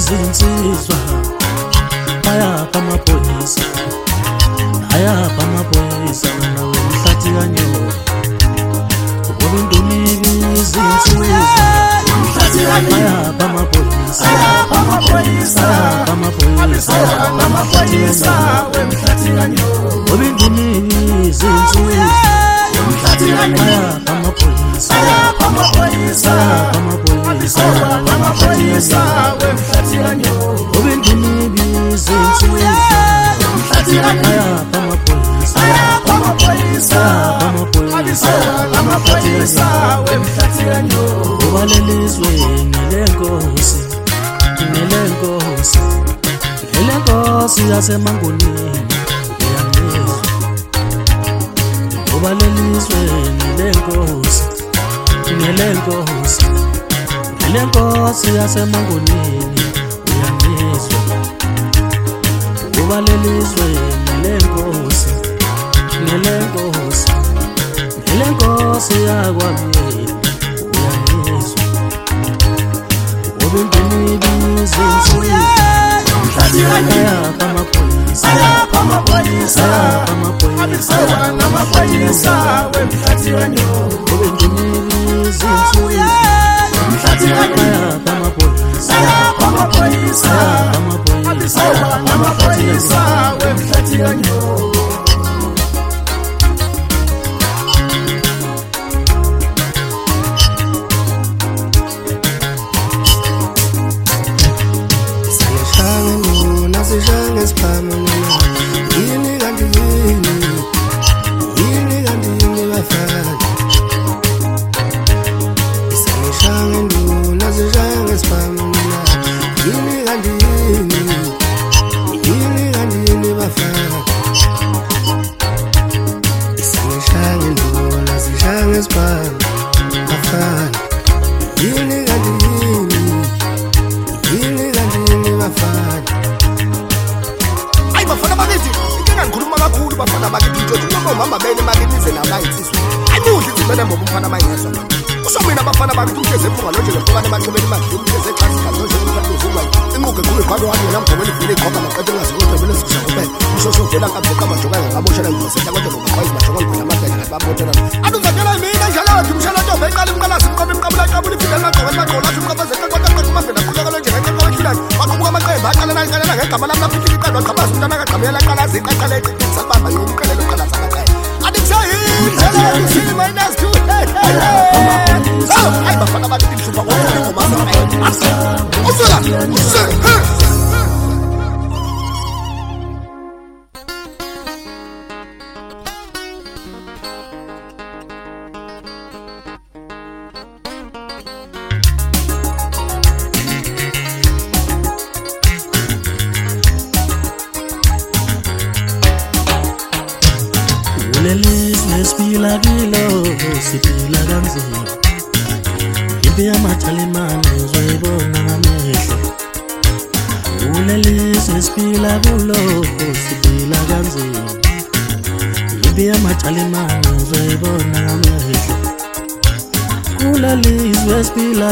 izinsizwa ayapha amaphoyisa nawe mhlathi kanyoka ngoba indunibi izinsizwa ayapha amaphoyisa we mhlathi kanyoka ngoba indunibi izinsizwa ayapha amaphoyisa we mhlathi kanyoka ngoba indunibi izinsizwa ayapha amaphoyisa we mhlathi kanyoka ngoba lelizwe ngelenkosi yasemangonini uyangizwa ngoba lelizwe ngelenkosi yasemangonini uyangizwa ngoba lelizwe ngelenkosi yakwamyeni uyangizwa ngoba indunibi izinsizwa ayapha amaphoyisa we mhlathi kanyoka ngoba indunibi izinsizwa ayapha amaphoyisa we mhlathi kanyoka lelizwe siphila kanzima impi yamajalimane uzoyibona ngamehlo kulelizwe siphila kanzima impi yamajalimane uzoyibona ngamehlo kulelizwe siphila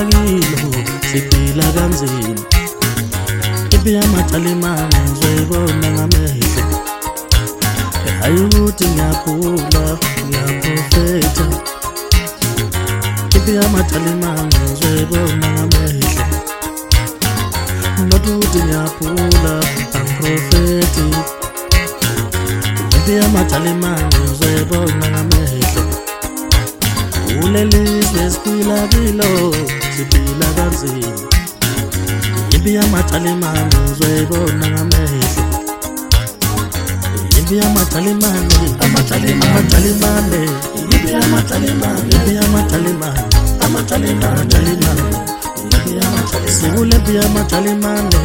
kanzima impi yamajalimane uzoyibona ngamehlo ayukuthi ngiyaprofetha impi yamajalimane uzoyibona ngamehlo not ukuthi ngiyaphula angiprofethi impi yamajalimane uzoyibona ngamehlo kulelizwe siphila kanzima impi yamajalimane uzoyibona ngamehlo impi yamajalimane sikule impi yamajalimane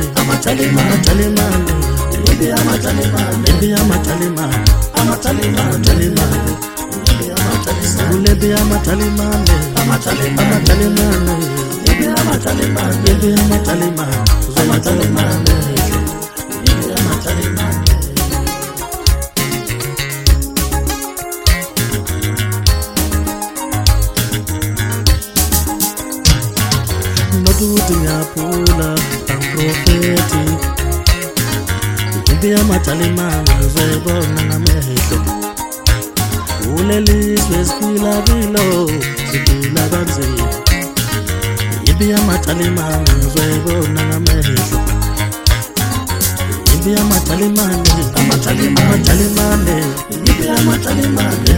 not ukuthi ngiyaphula, I'm Beti Impi yamajalimane uzoyibona ngamehlo Uleliswe siphila bilo siphila kanzima Impi yamajalimane uzoyibona ngamehlo Impi yamajalimane amajalimane Impi yamajalimane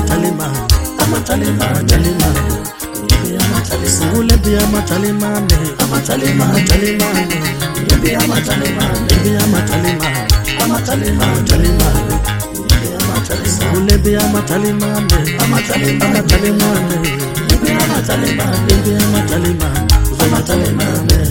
Sule bia matalimane amajalimane Impi yamajalimane Sule bia matalimane amajalimane Impi yamajalimane